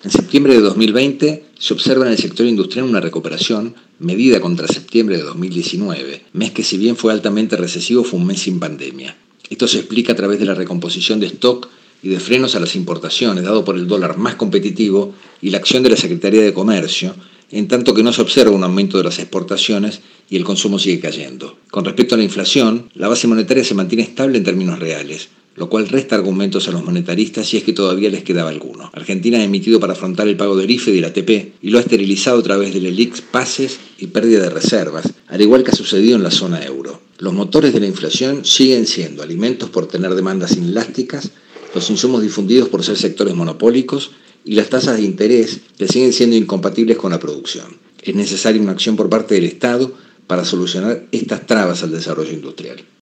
En septiembre de 2020 se observa en el sector industrial una recuperación medida contra septiembre de 2019, mes que si bien fue altamente recesivo fue un mes sin pandemia. Esto se explica a través de la recomposición de stock y de frenos a las importaciones, dado por el dólar más competitivo y la acción de la Secretaría de Comercio, en tanto que no se observa un aumento de las exportaciones y el consumo sigue cayendo. Con respecto a la inflación, la base monetaria se mantiene estable en términos reales, lo cual resta argumentos a los monetaristas si es que todavía les quedaba alguno. Argentina ha emitido para afrontar el pago del IFE y del ATP y lo ha esterilizado a través del ELIX, pases y pérdida de reservas, al igual que ha sucedido en la zona euro. Los motores de la inflación siguen siendo alimentos por tener demandas inelásticas, los insumos difundidos por ser sectores monopólicos y las tasas de interés que siguen siendo incompatibles con la producción. Es necesaria una acción por parte del Estado para solucionar estas trabas al desarrollo industrial.